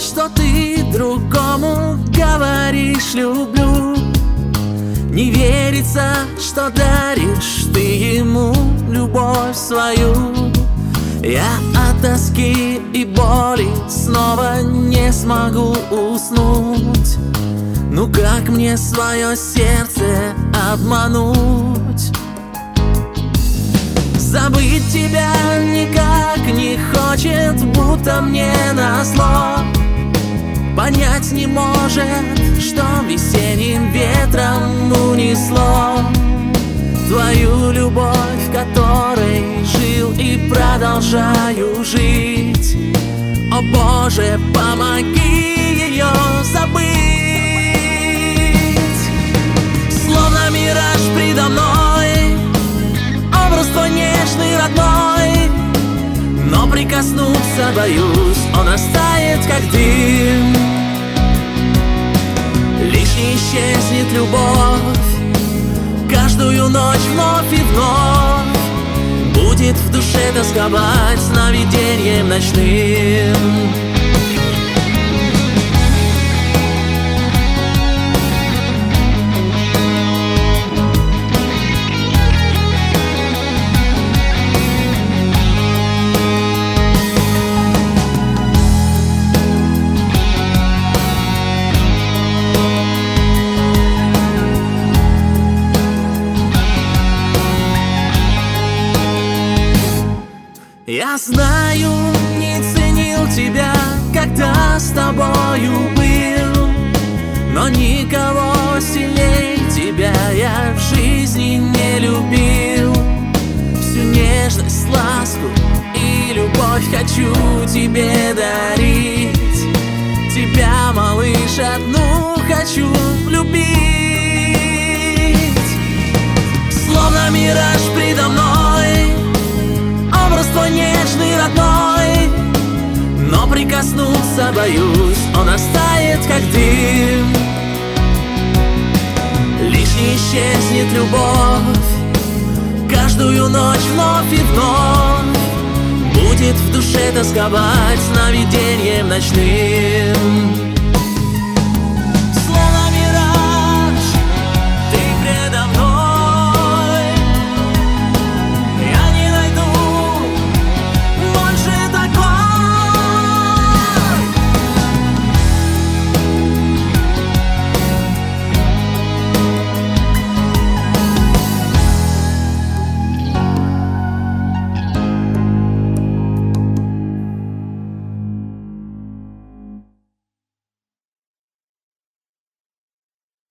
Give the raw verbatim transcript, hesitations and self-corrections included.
что ты другому говоришь «люблю». Не верится, что даришь ты ему любовь свою. Я от тоски и боли снова не смогу уснуть. Ну как мне свое сердце обмануть? Забыть тебя никак не хочет, будто мне назло. Понять не может, что весенним ветром унесло твою любовь, которой жил и продолжаю жить. О Боже, помоги ее забыть. Словно мираж предо мной, образ твой нежный, родной, но прикоснуться боюсь, он растает, как дым. Лишь не исчезнет любовь, каждую ночь вновь и вновь будет в душе тосковать сновидением ночным. Я знаю, не ценил тебя, когда с тобою был, но никого сильней тебя я в жизни не любил. Всю нежность, ласку и любовь хочу тебе дарить. Тебя, малыш, одну хочу любить. Словно мираж предо мной, образ твой нежный, родной, но прикоснуться боюсь, он растает, как дым. Лишь не исчезнет любовь, каждую ночь вновь и вновь будет в душе тосковать сновидением ночным.